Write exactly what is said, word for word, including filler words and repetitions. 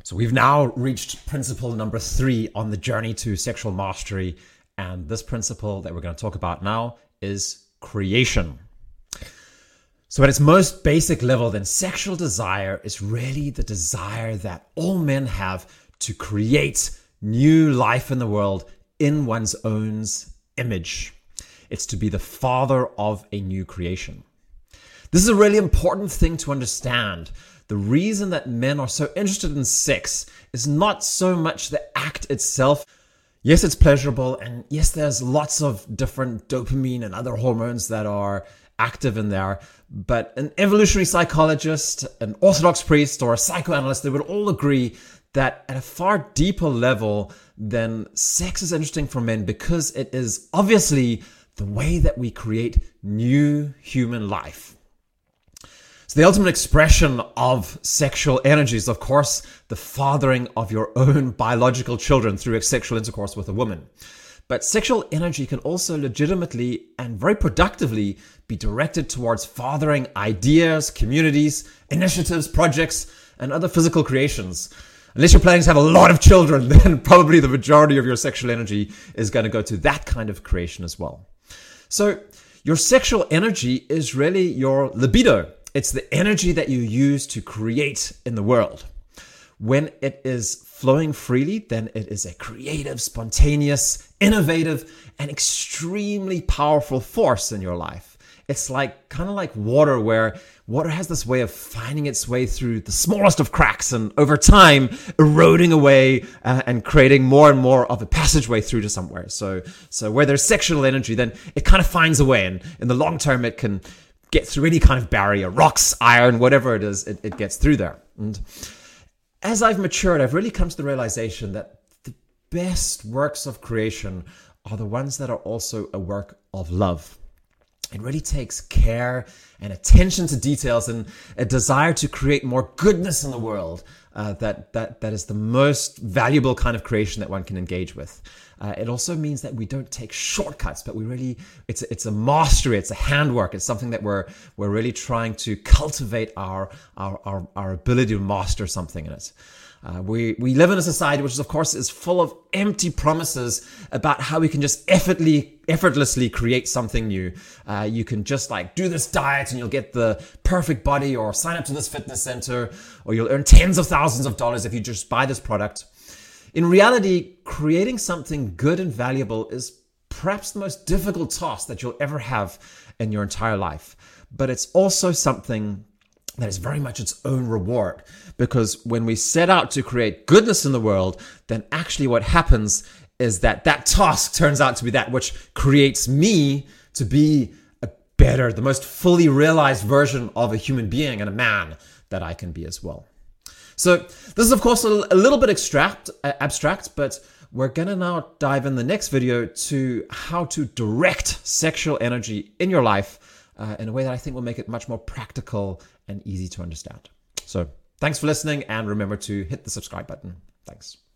So we've now reached principle number three on the journey to sexual mastery. And this principle that we're going to talk about now is creation. So at its most basic level, then sexual desire is really the desire that all men have to create new life in the world in one's own image. It's to be the father of a new creation. This is a really important thing to understand. The reason that men are so interested in sex is not so much the act itself. Yes, it's pleasurable, and yes, there's lots of different dopamine and other hormones that are active in there, but an evolutionary psychologist, an orthodox priest, or a psychoanalyst, they would all agree that at a far deeper level, then sex is interesting for men because it is obviously the way that we create new human life. So the ultimate expression of sexual energy is, of course, the fathering of your own biological children through sexual intercourse with a woman. But sexual energy can also legitimately and very productively be directed towards fathering ideas, communities, initiatives, projects, and other physical creations. Unless you're planning to have a lot of children, then probably the majority of your sexual energy is going to go to that kind of creation as well. So your sexual energy is really your libido. It's the energy that you use to create in the world. When it is flowing freely, then it is a creative, spontaneous, innovative, and extremely powerful force in your life. It's like kind of like water, where water has this way of finding its way through the smallest of cracks and over time eroding away uh, and creating more and more of a passageway through to somewhere. So, so where there's sexual energy, then it kind of finds a way, and in the long term, it can get through any kind of barrier, rocks, iron, whatever it is, it, it gets through there. And as I've matured, I've really come to the realization that the best works of creation are the ones that are also a work of love. It really takes care and attention to details and a desire to create more goodness in the world. Uh, that that that is the most valuable kind of creation that one can engage with. Uh, it also means that we don't take shortcuts, but we really it's it's a mastery, it's a handwork, it's something that we're we're really trying to cultivate our our our, our ability to master something in it. Uh, we we live in a society which, is, of course, is full of empty promises about how we can just effortlessly, effortlessly create something new. Uh, you can just like do this diet and you'll get the perfect body, or sign up to this fitness center, or you'll earn tens of thousands of dollars if you just buy this product. In reality, creating something good and valuable is perhaps the most difficult task that you'll ever have in your entire life. But it's also something that is very much its own reward, because when we set out to create goodness in the world, then actually what happens is that that task turns out to be that which creates me to be a better, the most fully realized version of a human being and a man that I can be as well. So this is, of course, a, a little bit abstract, uh, abstract, but we're going to now dive in the next video to how to direct sexual energy in your life Uh, in a way that I think will make it much more practical and easy to understand. So thanks for listening, and remember to hit the subscribe button. Thanks.